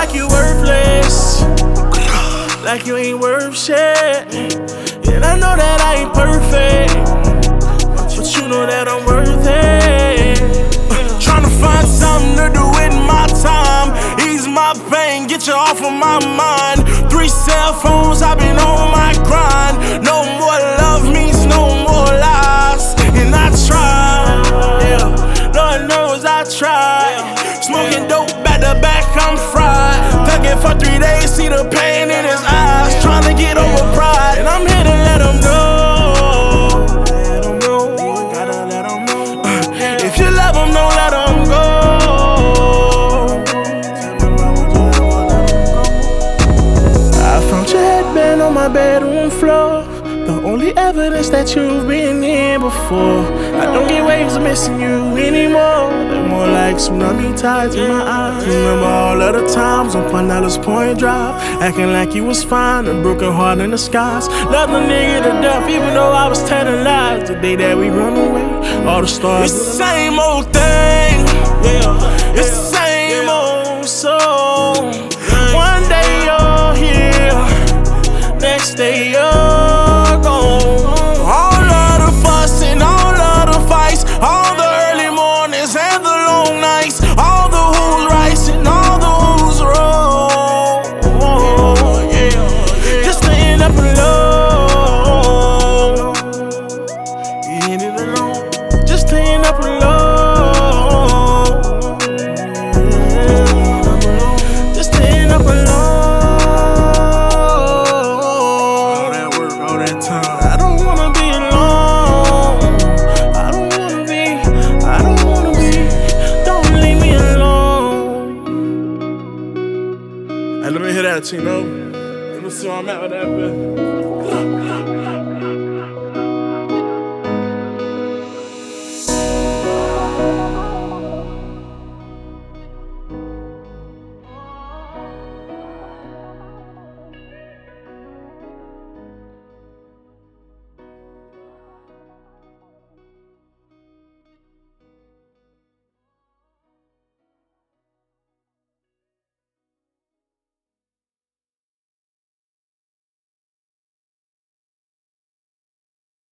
like you worthless, like you ain't worth shit. And I know that I ain't perfect, but you know that I'm worth it. Tryna find something to do with my time, ease my pain, get you off of my mind. 3 cell phones, I've been on my grind. No more love means no more lies. And I try, yeah, Lord knows I try. Smoking dope back to back, I'm fried. Thugging for 3 days, see the pain in his eyes. Tryna get over pride, and I'm here to let him know. Let him know, gotta let him know. If you love him, don't let him go. I found your headband on my bedroom floor, the only evidence that you've been here before. I don't get waves of missing you anymore. They're more like tsunami tides in my eyes. Remember all of the times on Pinellas Point Drive, acting like you was fine, a broken heart in the skies. Loved the nigga to death, even though I was telling lies. The day that we run away, all the stars. It's the same old thing, yeah. It's the same old song. One day you're here, next day you're gone. All of the fuss and all of the fights, all the early mornings and the long nights, all the who's right and all the who's wrong. Just to end up alone. You ended alone, just to end up alone. Just to end up alone. All that work, all that time. I don't wanna be alone. I don't wanna be. Don't leave me alone. Hey, let me hear that, Tino. Let me see where I'm at with that, bitch.